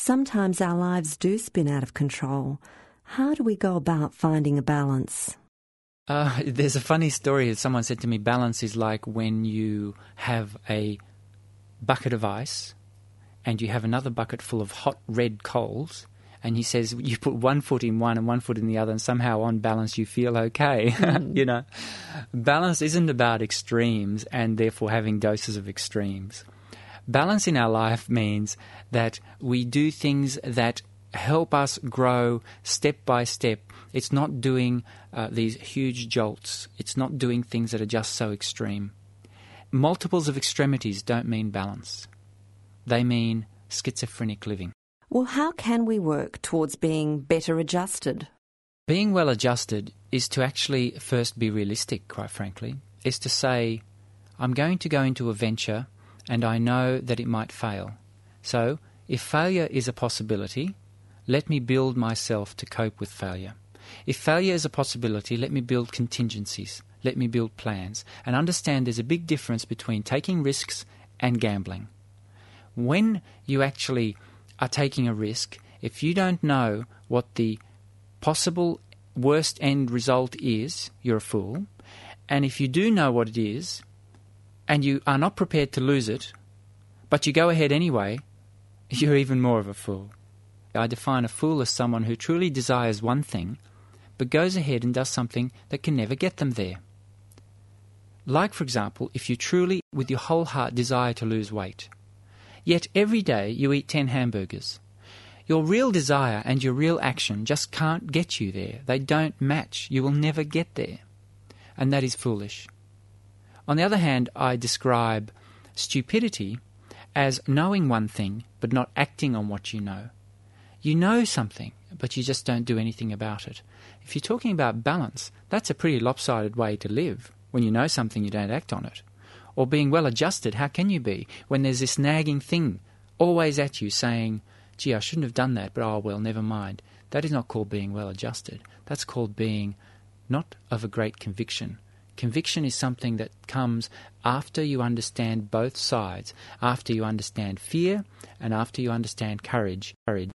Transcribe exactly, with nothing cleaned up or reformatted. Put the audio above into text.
Sometimes our lives do spin out of control. How do we go about finding a balance? Uh, there's a funny story. Someone said to me, balance is like when you have a bucket of ice and you have another bucket full of hot red coals, and he says you put one foot in one and one foot in the other, and somehow on balance you feel okay. Mm. You know, balance isn't about extremes and therefore having doses of extremes. Balance in our life means that we do things that help us grow step by step. It's not doing uh, these huge jolts. It's not doing things that are just so extreme. Multiples of extremities don't mean balance. They mean schizophrenic living. Well, how can we work towards being better adjusted? Being well adjusted is to actually first be realistic, quite frankly. Is to say, I'm going to go into a venture and I know that it might fail. So, if failure is a possibility, let me build myself to cope with failure. If failure is a possibility, let me build contingencies. Let me build plans. And understand there's a big difference between taking risks and gambling. When you actually are taking a risk, if you don't know what the possible worst end result is, you're a fool. And if you do know what it is, and you are not prepared to lose it, but you go ahead anyway, you're even more of a fool. I define a fool as someone who truly desires one thing, but goes ahead and does something that can never get them there. Like, for example, if you truly, with your whole heart, desire to lose weight, yet every day you eat ten hamburgers. Your real desire and your real action just can't get you there. They don't match. You will never get there. And that is foolish. On the other hand, I describe stupidity as knowing one thing but not acting on what you know. You know something, but you just don't do anything about it. If you're talking about balance, that's a pretty lopsided way to live. When you know something, you don't act on it. Or being well adjusted, how can you be when there's this nagging thing always at you saying, gee, I shouldn't have done that, but oh well, never mind. That is not called being well adjusted. That's called being not of a great conviction. Conviction is something that comes after you understand both sides, after you understand fear and after you understand courage. Courage.